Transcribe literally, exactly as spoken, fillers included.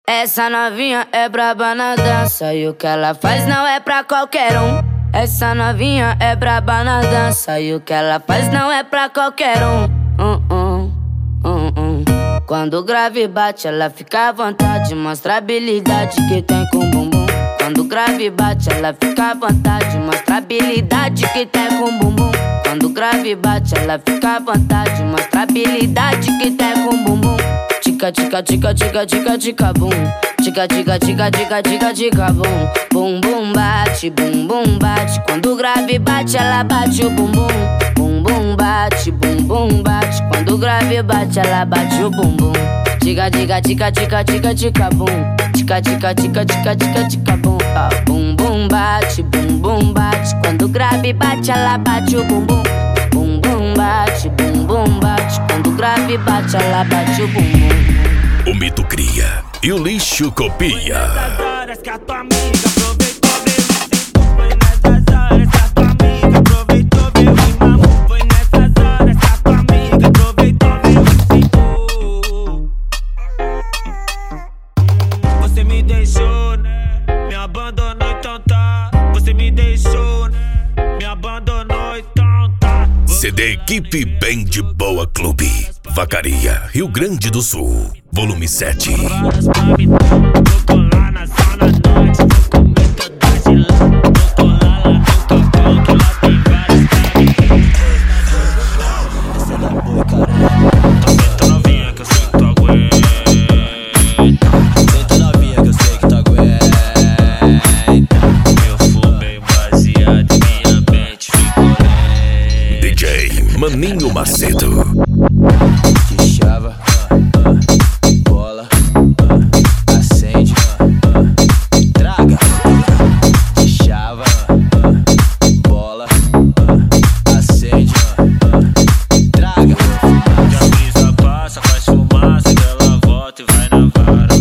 Essa novinha é braba na dança e o que ela faz não é pra qualquer um. Essa novinha é braba na dança e o que ela faz não é pra qualquer um. um, um, um, um. Quando o grave bate, ela fica à vontade, mostra a habilidade que tem com o bumbum. Quando o grave bate, ela fica à vontade, mostra a habilidade que tem com o bumbum. Quando o grave bate, ela fica à vontade, mostra a habilidade que tem com o bumbum. Tica, tica, tica, tica, tica, tica, bum. Tica, tica, tica, tica, tica, tica, bum. Bum, bum, bate, bum, bum, bate. Quando o grave bate, ela bate o bumbum. Bum, bum, bate, bum, bum, bate. Quando o grave bate, ela bate o bumbum. Tica, tica, tica, tica, tica, tica, bum. Tica, tica, tica, tica, tica, tica, bum. Bum, bum, bate, bum, bum, bate. Quando o grave bate, ela bate o bumbum. Bum, bum, bate, bum, bum, bate. Quando o grave bate, ela bate o bumbum. O mito cria e o lixo copia. Nessas horas que a tua amiga aproveitou, veio e foi nessas horas que a tua amiga aproveitou, veio e mamou. Foi nessas horas que a tua amiga aproveitou, veio e ficou. Você me deixou, né? Me abandonou, então tá. Você me deixou, né? Me abandonou, então tá. C D Equipe Bem de Boa Clube, Vacaria, Rio Grande do Sul, volume sete. Várias pra mim, vou colar na zona norte, vou comer todas de lá. Vou colar lá no Cocão, que lá tem várias pra mim. Essa é da boa, caralho. Senta novinha que eu sei que tu aguenta. Senta novinha que eu sei que tu aguenta. Eu fumei baseado e minha mente ficou lenta. D J Maninho Macedo. De chava, bola, acende, traga. De chava, bola, acende, traga. Que a brisa passa, faz fumaça, que ela volta e vai na vara.